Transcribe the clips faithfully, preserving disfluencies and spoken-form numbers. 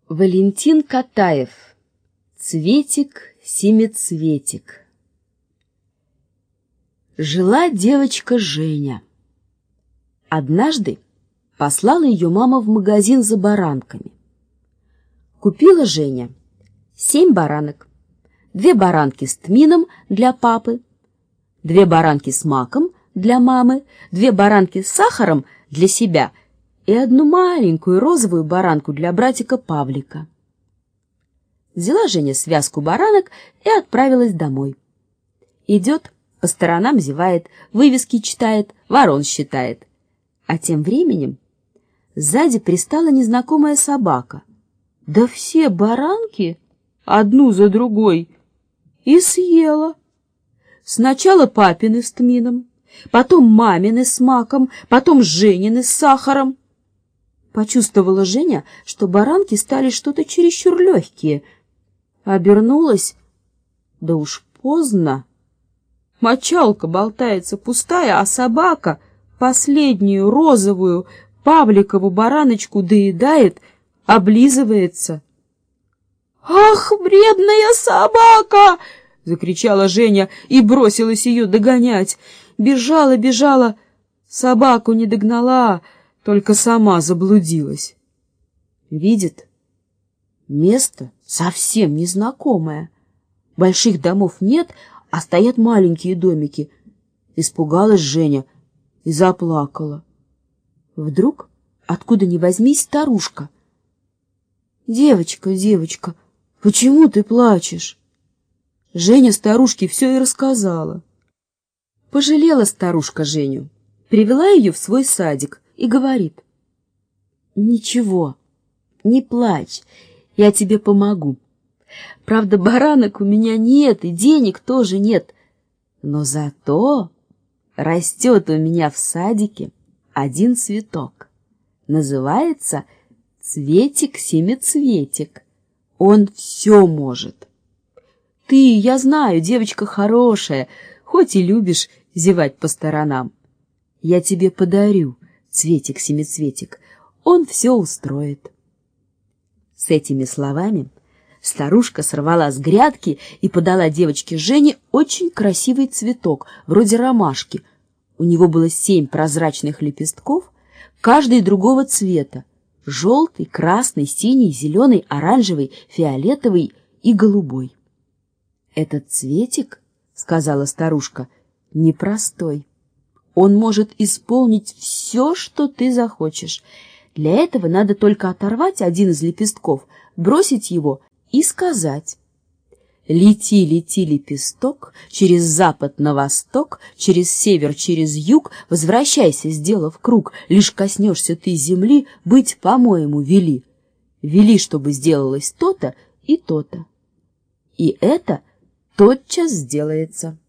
Валентин Катаев. Цветик-семицветик. Жила девочка Женя. Однажды послала ее мама в магазин за баранками. Купила Женя семь баранок, две баранки с тмином для папы, две баранки с маком для мамы, две баранки с сахаром для себя и одну маленькую розовую баранку для братика Павлика. Взяла Женя связку баранок и отправилась домой. Идет, по сторонам зевает, вывески читает, ворон считает. А тем временем сзади пристала незнакомая собака. Да все баранки одну за другой и съела. Сначала папины с тмином, потом мамины с маком, потом Женины с сахаром. Почувствовала Женя, что баранки стали что-то чересчур легкие. Обернулась, да уж поздно. Мочалка болтается пустая, а собака последнюю розовую Павликову бараночку доедает, облизывается. «Ах, вредная собака!» — закричала Женя и бросилась ее догонять. Бежала, бежала, собаку не догнала, только сама заблудилась. Видит, место совсем незнакомое. Больших домов нет, а стоят маленькие домики. Испугалась Женя и заплакала. Вдруг, откуда ни возьмись, старушка. «Девочка, девочка, почему ты плачешь?» Женя старушке все и рассказала. Пожалела старушка Женю, привела ее в свой садик и говорит: «Ничего, не плачь, я тебе помогу. Правда, баранок у меня нет и денег тоже нет, но зато растет у меня в садике один цветок. Называется цветик-семицветик. Он все может. Ты, я знаю, девочка хорошая, хоть и любишь зевать по сторонам. Я тебе подарю цветик-семицветик, он все устроит». С этими словами старушка сорвала с грядки и подала девочке Жене очень красивый цветок, вроде ромашки. У него было семь прозрачных лепестков, каждый другого цвета: желтый, красный, синий, зеленый, оранжевый, фиолетовый и голубой. «Этот цветик, — сказала старушка, — непростой. Он может исполнить все, что ты захочешь. Для этого надо только оторвать один из лепестков, бросить его и сказать: лети, лети, лепесток, через запад на восток, через север, через юг, возвращайся, сделав круг, лишь коснешься ты земли, быть, по-моему, вели. Вели, чтобы сделалось то-то и то-то. И это тотчас сделается».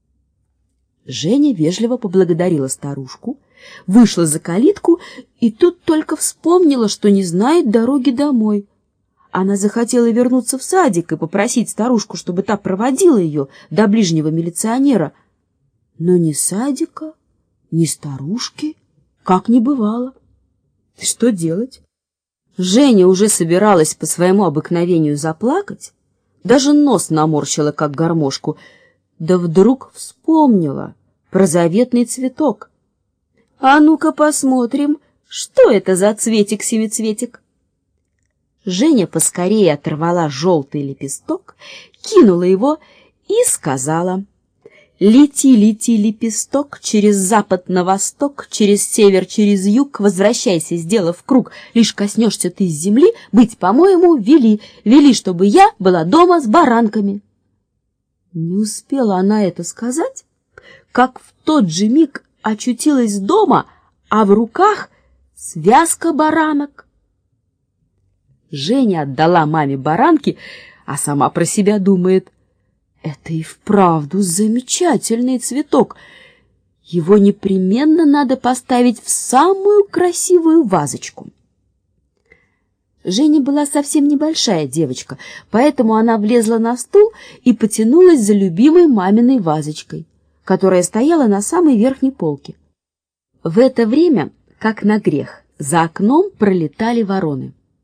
Женя вежливо поблагодарила старушку, вышла за калитку и тут только вспомнила, что не знает дороги домой. Она захотела вернуться в садик и попросить старушку, чтобы та проводила ее до ближнего милиционера. Но ни садика, ни старушки как не бывало. Что делать? Женя уже собиралась по своему обыкновению заплакать, даже нос наморщила, как гармошку, да вдруг вспомнила про заветный цветок. «А ну-ка посмотрим, что это за цветик-семицветик». Женя поскорее оторвала желтый лепесток, кинула его и сказала: лети, лети, лепесток, через запад на восток, через север, через юг, возвращайся, сделав круг, лишь коснешься ты земли, быть, по-моему, вели, вели, чтобы я была дома с баранками. Не успела она это сказать, как в тот же миг очутилась дома, а в руках связка баранок. Женя отдала маме баранки, а сама про себя думает: это и вправду замечательный цветок. Его непременно надо поставить в самую красивую вазочку. Женя была совсем небольшая девочка, поэтому она влезла на стул и потянулась за любимой маминой вазочкой, которая стояла на самой верхней полке. В это время, как на грех, за окном пролетали вороны.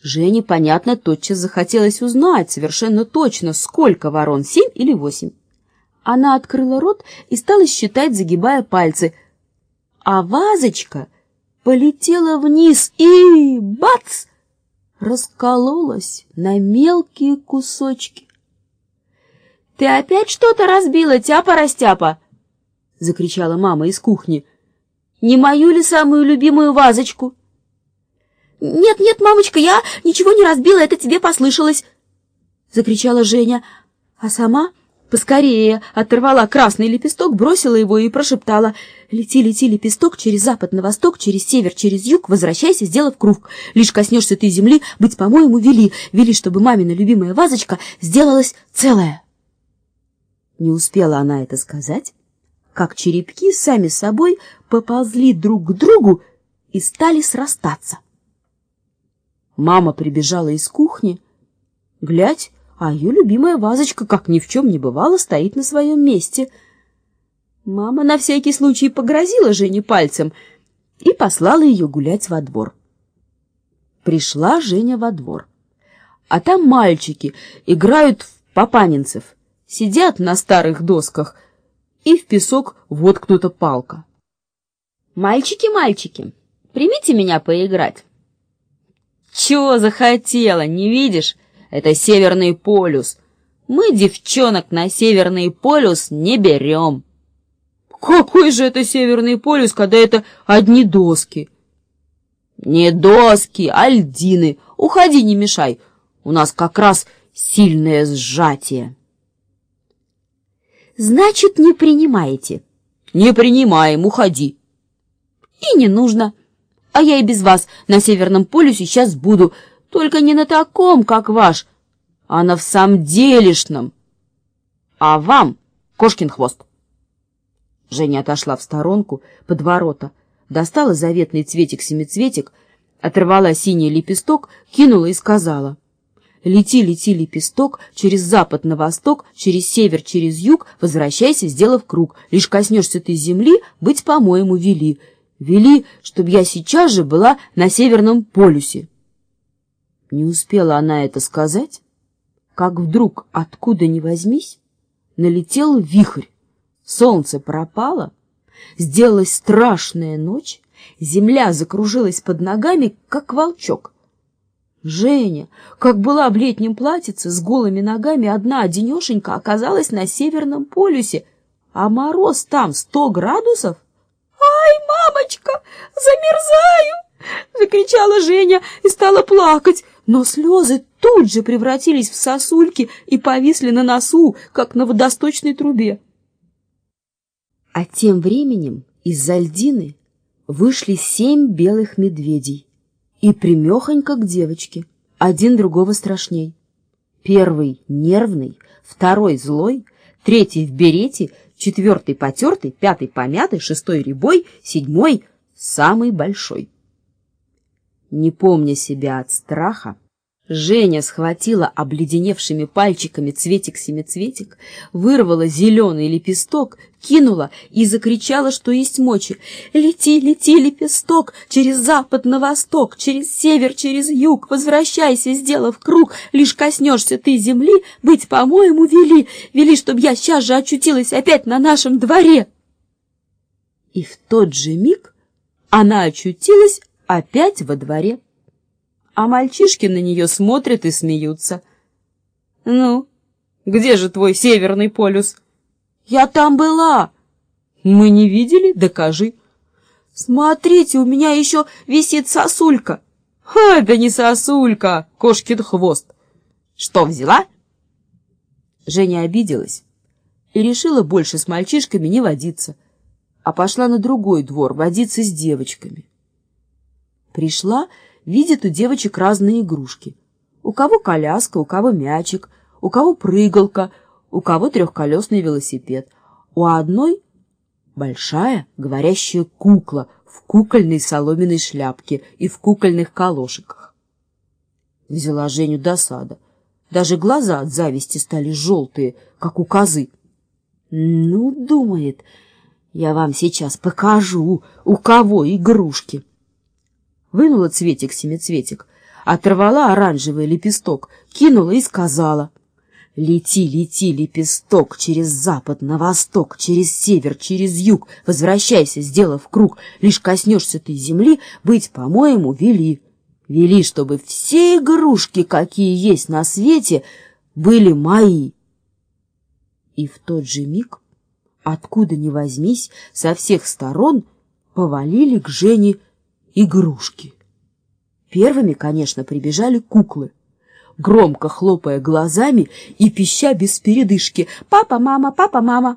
Жене, понятно, тотчас захотелось узнать совершенно точно, сколько ворон, семь или восемь. Она открыла рот и стала считать, загибая пальцы. А вазочка полетела вниз и, бац, раскололась на мелкие кусочки. — Ты опять что-то разбила, тяпа-растяпа? — закричала мама из кухни. — Не мою ли самую любимую вазочку? — Нет, нет, мамочка, я ничего не разбила, это тебе послышалось, — закричала Женя, а сама поскорее оторвала красный лепесток, бросила его и прошептала: «Лети, лети, лепесток, через запад на восток, через север, через юг, возвращайся, сделав круг. Лишь коснешься ты земли, быть, по-моему, вели, вели, чтобы мамина любимая вазочка сделалась целая». Не успела она это сказать, как черепки сами собой поползли друг к другу и стали срастаться. Мама прибежала из кухни. Глядь, а ее любимая вазочка, как ни в чем не бывало, стоит на своем месте. Мама на всякий случай погрозила Жене пальцем и послала ее гулять во двор. Пришла Женя во двор, а там мальчики играют в папанинцев, сидят на старых досках, и в песок воткнута палка. «Мальчики, мальчики, примите меня поиграть». «Чего захотела, не видишь? Это Северный полюс. Мы девчонок на Северный полюс не берем». «Какой же это Северный полюс, когда это одни доски?» «Не доски, а льдины. Уходи, не мешай. У нас как раз сильное сжатие». «Значит, не принимаете?» «Не принимаем, уходи». «И не нужно. А я и без вас на Северном полюсе сейчас буду, только не на таком, как ваш, а на всамделишном. А вам кошкин хвост». Женя отошла в сторонку под ворота, достала заветный цветик-семицветик, оторвала синий лепесток, кинула и сказала: «Лети, лети, лепесток, через запад на восток, через север, через юг, возвращайся, сделав круг. Лишь коснешься ты земли, быть, по-моему, вели. Вели, чтобы я сейчас же была на Северном полюсе». Не успела она это сказать, как вдруг, откуда ни возьмись, налетел вихрь. Солнце пропало, сделалась страшная ночь, земля закружилась под ногами, как волчок. Женя, как была в летнем платьице, с голыми ногами, одна одинешенька оказалась на Северном полюсе, а мороз там сто градусов. «Ай, мамочка, замерзаю!» — закричала Женя и стала плакать, но слезы тут же превратились в сосульки и повисли на носу, как на водосточной трубе. А тем временем из-за льдины вышли семь белых медведей и примехонько к девочке, один другого страшней. Первый нервный, второй злой, третий в берете, четвертый потертый, пятый помятый, шестой рябой, седьмой самый большой. Не помня себя от страха, Женя схватила обледеневшими пальчиками цветик-семицветик, вырвала зеленый лепесток, кинула и закричала, что есть мочи: «Лети, лети, лепесток, через запад на восток, через север, через юг, возвращайся, сделав круг, лишь коснешься ты земли, быть, по-моему, вели, вели, чтоб я сейчас же очутилась опять на нашем дворе». И в тот же миг она очутилась опять во дворе. А мальчишки на нее смотрят и смеются. «Ну, где же твой Северный полюс?» «Я там была». «Мы не видели? Докажи». «Смотрите, у меня еще висит сосулька». «Ха, это не сосулька, кошкин хвост». «Что, взяла?» Женя обиделась и решила больше с мальчишками не водиться, а пошла на другой двор водиться с девочками. Пришла, видит у девочек разные игрушки. У кого коляска, у кого мячик, у кого прыгалка, у кого трехколесный велосипед. У одной большая говорящая кукла в кукольной соломенной шляпке и в кукольных колошиках. Взяла Женю досада. Даже глаза от зависти стали желтые, как у козы. «Ну, — думает, — я вам сейчас покажу, у кого игрушки». Вынула цветик-семицветик, оторвала оранжевый лепесток, кинула и сказала: «Лети, лети, лепесток, через запад на восток, через север, через юг, возвращайся, сделав круг, лишь коснешься ты земли, быть, по-моему, вели. Вели, чтобы все игрушки, какие есть на свете, были мои». И в тот же миг, откуда ни возьмись, со всех сторон повалили к Жене игрушки. Первыми, конечно, прибежали куклы, громко хлопая глазами и пища без передышки: «Папа, мама, папа, мама».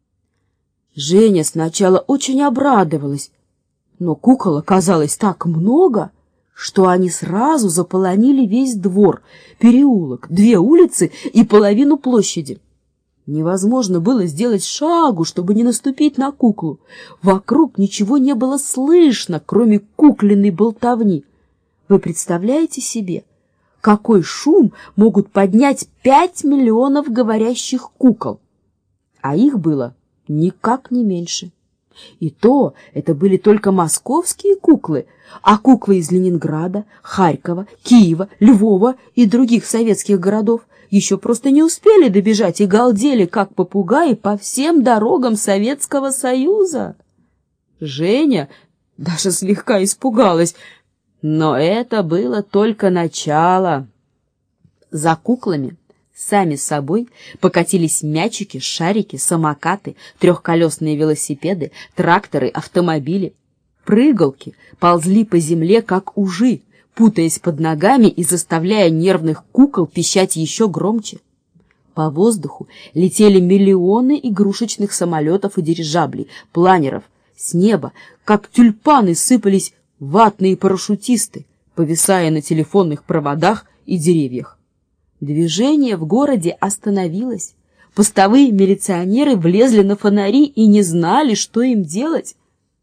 Женя сначала очень обрадовалась, но кукол оказалось так много, что они сразу заполонили весь двор, переулок, две улицы и половину площади. Невозможно было сделать шагу, чтобы не наступить на куклу. Вокруг ничего не было слышно, кроме кукленной болтовни. Вы представляете себе, какой шум могут поднять пять миллионов говорящих кукол? А их было никак не меньше. И то это были только московские куклы, а куклы из Ленинграда, Харькова, Киева, Львова и других советских городов еще просто не успели добежать и галдели, как попугаи, по всем дорогам Советского Союза. Женя даже слегка испугалась, но это было только начало. За куклами сами собой покатились мячики, шарики, самокаты, трехколесные велосипеды, тракторы, автомобили. Прыгалки ползли по земле, как ужи, путаясь под ногами и заставляя нервных кукол пищать еще громче. По воздуху летели миллионы игрушечных самолетов и дирижаблей, планеров. С неба, как тюльпаны, сыпались ватные парашютисты, повисая на телефонных проводах и деревьях. Движение в городе остановилось. Постовые милиционеры влезли на фонари и не знали, что им делать.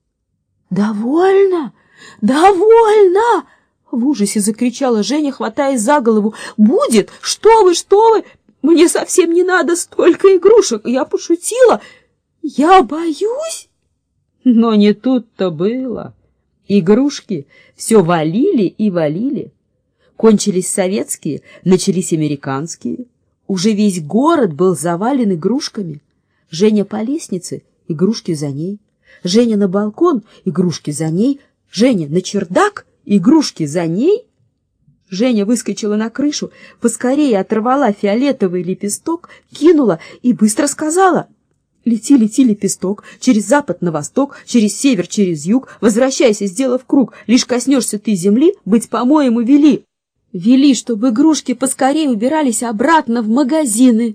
«Довольно! Довольно!» — в ужасе закричала Женя, хватаясь за голову. «Будет! Что вы, что вы! Мне совсем не надо столько игрушек! Я пошутила! Я боюсь!» Но не тут-то было. Игрушки все валили и валили. Кончились советские, начались американские. Уже весь город был завален игрушками. Женя по лестнице, игрушки за ней. Женя на балкон, игрушки за ней. Женя на чердак, игрушки за ней. Женя выскочила на крышу, поскорее оторвала фиолетовый лепесток, кинула и быстро сказала: «Лети, лети, лепесток, через запад на восток, через север, через юг, возвращайся, сделав круг, лишь коснешься ты земли, быть, по-моему, вели. Вели, чтобы игрушки поскорее убирались обратно в магазины».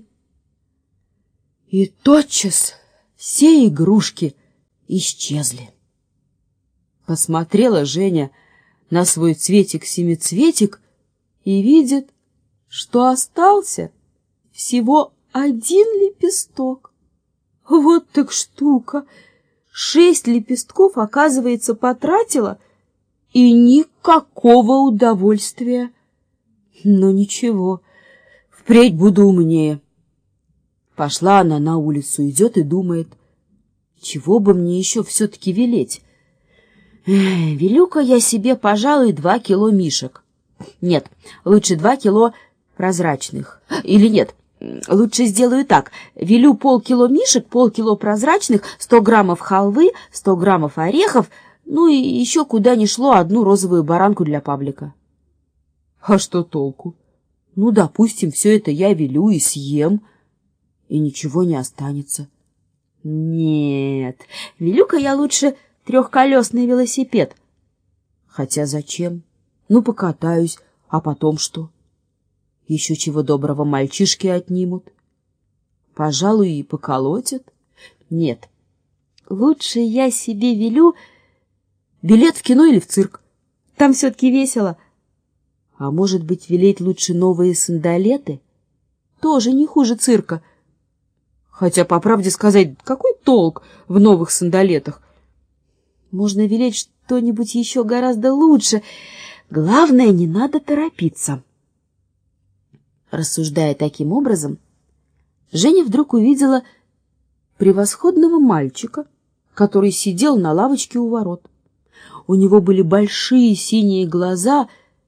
И тотчас все игрушки исчезли. Посмотрела Женя на свой цветик-семицветик и видит, что остался всего один лепесток. Вот так штука! Шесть лепестков, оказывается, потратила, и никакого удовольствия. Но ничего, впредь буду умнее. Пошла она на улицу, идет и думает: чего бы мне еще все-таки велеть? Велю-ка я себе, пожалуй, два кило мишек. Нет, лучше два кило прозрачных. Или нет, лучше сделаю так. Велю полкило мишек, полкило прозрачных, сто граммов халвы, сто граммов орехов, ну и еще куда ни шло одну розовую баранку для Павлика. А что толку? Ну, допустим, все это я велю и съем, и ничего не останется. Нет, велю-ка я лучше трехколесный велосипед. Хотя зачем? Ну, покатаюсь, а потом что? Еще чего доброго мальчишки отнимут. Пожалуй, и поколотят. Нет, лучше я себе велю билет в кино или в цирк. Там все-таки весело. А может быть, велеть лучше новые сандалеты? Тоже не хуже цирка. Хотя, по правде сказать, какой толк в новых сандалетах? Можно велеть что-нибудь еще гораздо лучше. Главное, не надо торопиться. Рассуждая таким образом, Женя вдруг увидела превосходного мальчика, который сидел на лавочке у ворот. У него были большие синие глаза,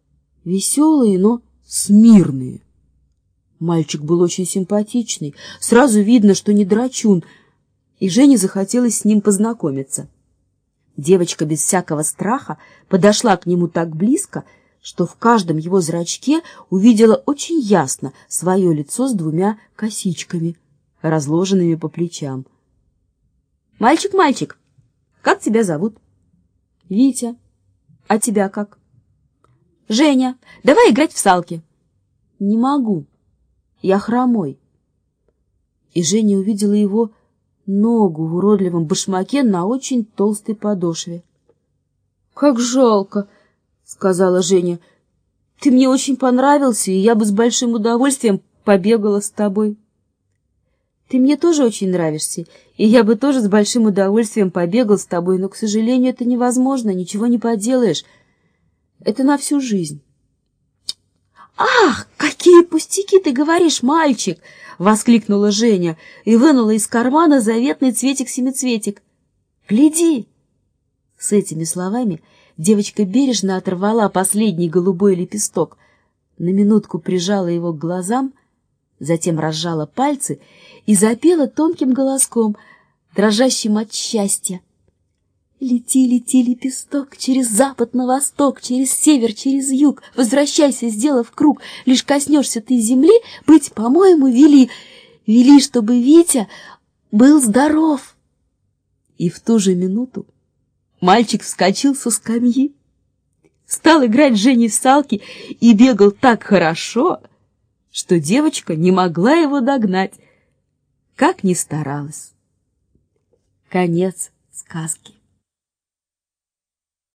веселые, но смирные. Мальчик был очень симпатичный, сразу видно, что не драчун, и Жене захотелось с ним познакомиться. Девочка без всякого страха подошла к нему так близко, что в каждом его зрачке увидела очень ясно свое лицо с двумя косичками, разложенными по плечам. «Мальчик, мальчик, как тебя зовут?» «Витя. А тебя как?» «Женя. Давай играть в салки». «Не могу. Я хромой». И Женя увидела его ногу в уродливом башмаке на очень толстой подошве. «Как жалко», — сказала Женя. «Ты мне очень понравился, и я бы с большим удовольствием побегала с тобой». «Ты мне тоже очень нравишься, и я бы тоже с большим удовольствием побегал с тобой, но, к сожалению, это невозможно, ничего не поделаешь. Это на всю жизнь». «Ах, какие пустяки ты говоришь, мальчик!» — воскликнула Женя и вынула из кармана заветный цветик-семицветик. «Гляди!» С этими словами девочка бережно оторвала последний голубой лепесток, на минутку прижала его к глазам, затем разжала пальцы и запела тонким голоском, дрожащим от счастья. «Лети, лети, лепесток, через запад на восток, через север, через юг, возвращайся, сделав круг, лишь коснешься ты земли, быть, по-моему, вели, вели, чтобы Витя был здоров». И в ту же минуту мальчик вскочил со скамьи, стал играть с Женей в салки и бегал так хорошо, что девочка не могла его догнать, как ни старалась. Конец сказки.